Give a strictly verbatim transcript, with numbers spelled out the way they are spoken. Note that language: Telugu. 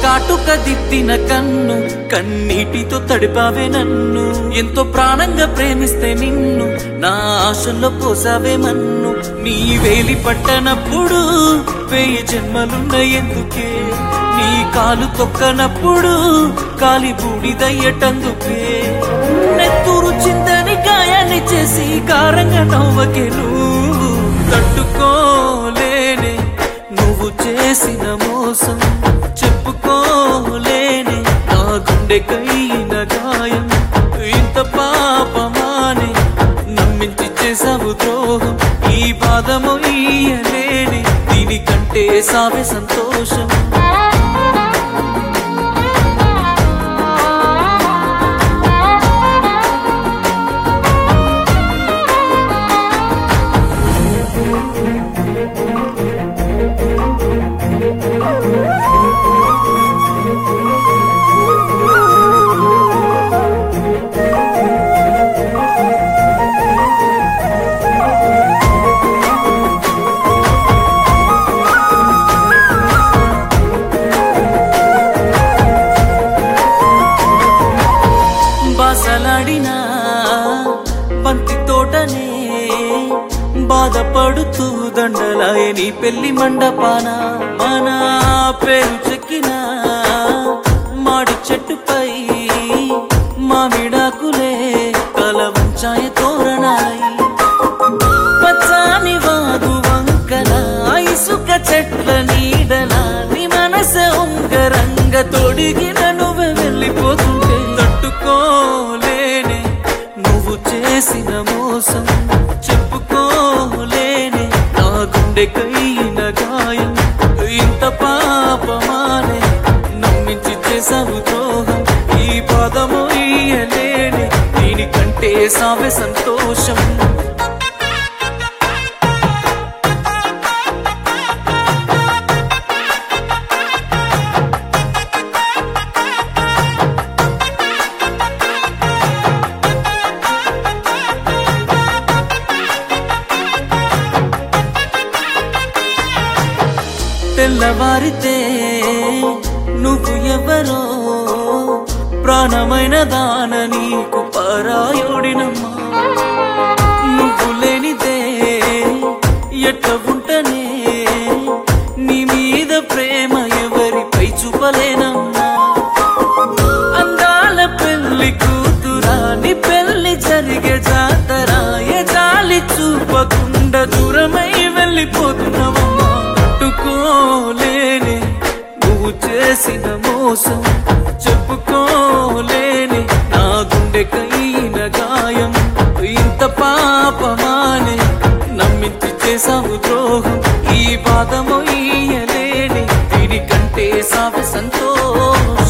కాటుక దిద్దిన కన్ను కన్నీటితో తడిపావే నన్ను ఎంతో ప్రాణంగా ప్రేమిస్తే నిన్ను నా ఆశల్లో పోసావే మన్ను నీ వేలి పట్టనప్పుడు వెయ్యి జన్మలున్న ఎందుకే నీ కాలు తొక్కనప్పుడు కాలి బూడిదయ్యటందుకే నెత్తూరు చిందని గాయాన్ని చేసి కారంగా నవ్వకే నువ్వు తట్టుకోలేనే నువ్వు చేసిన మోసం చెప్పుకోలేనే నా గుండెకైన గాయం ఇంత పాపమానే నమ్మించి చేసావు ద్రోహం ఈ బాధము ఇయ్యలేని దీనికంటే సావే సంతోషం బాసలాడినా బంతి తోటనే బాధపడుతూ దండలాయ నీ పెళ్లి మండపాన మన పేరు చెక్కిన మాడి చెట్టుపై మామిడాకులే కల వంచాయ తోరణాయి పచ్చాని వాగు వంకల ఇసుక చెట్ల నీడల నీ మనసే ఉంగరంగ తొడిగిన నువ్వే వెళ్ళిపోతుంటే తట్టుకోలేనే నువ్వు చేసిన మోసం చెప్పుకోలేనే నా గుండెకైన గాయం ఇంత పాపమానే నమ్మించి చేసావు ద్రోహం ఈ పాదము ఇయ్యలేని దీనికంటే సావే సంతోషం తెల్లవారితే నువ్వు ఎవరో ప్రాణమైన దాన నీకు పరాయుడినమ్మా నువ్వు లేనిదే ఎట్ట ఉంటనే నీ మీద ప్రేమ ఎవరిపై చూపలేనమ్మా అందాల పెళ్లి కూతురా నీ పెళ్లి జరిగే జాతరా ఏ జాలి చూపకుండా దూరమై వెళ్ళిపోతున్నావమ్మా తట్టుకోలేనే నువ్వు చేసిన మోసం చెప్పుకోలేనే నా గుండెకైన గాయం ఇంత పాపమానే నమ్మించి చేసావు ద్రోహం ఈ బాధము ఇయ్యలేని దీనికంటే సావే సంతోషం